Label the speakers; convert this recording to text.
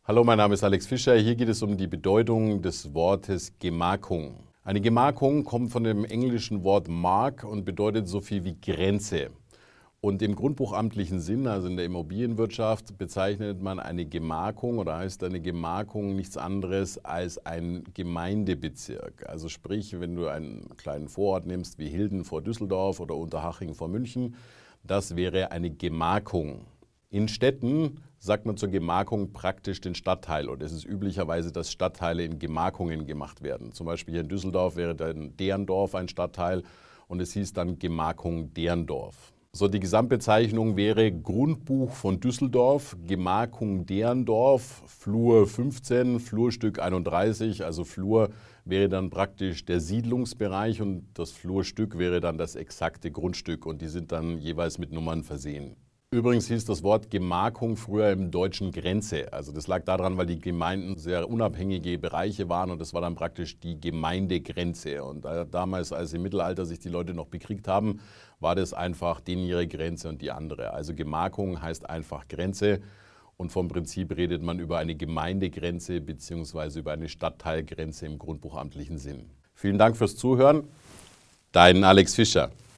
Speaker 1: Hallo, mein Name ist Alex Fischer. Hier geht es um die Bedeutung des Wortes Gemarkung. Eine Gemarkung kommt von dem englischen Wort mark und bedeutet so viel wie Grenze. Und im grundbuchamtlichen Sinn, also in der Immobilienwirtschaft, bezeichnet man eine Gemarkung oder heißt eine Gemarkung nichts anderes als ein Gemeindebezirk. Also sprich, wenn du einen kleinen Vorort nimmst wie Hilden vor Düsseldorf oder Unterhaching vor München, das wäre eine Gemarkung. In Städten sagt man zur Gemarkung praktisch den Stadtteil und es ist üblicherweise, dass Stadtteile in Gemarkungen gemacht werden. Zum Beispiel hier in Düsseldorf wäre dann Derndorf ein Stadtteil und es hieß dann Gemarkung Derndorf. So, die Gesamtbezeichnung wäre Grundbuch von Düsseldorf, Gemarkung Derndorf, Flur 15, Flurstück 31, also Flur wäre dann praktisch der Siedlungsbereich und das Flurstück wäre dann das exakte Grundstück und die sind dann jeweils mit Nummern versehen. Übrigens hieß das Wort Gemarkung früher im Deutschen Grenze. Also das lag daran, weil die Gemeinden sehr unabhängige Bereiche waren und das war dann praktisch die Gemeindegrenze. Und damals, als im Mittelalter sich die Leute noch bekriegt haben, war das einfach denen ihre Grenze und die andere. Also Gemarkung heißt einfach Grenze und vom Prinzip redet man über eine Gemeindegrenze bzw. über eine Stadtteilgrenze im grundbuchamtlichen Sinn. Vielen Dank fürs Zuhören. Dein Alex Fischer.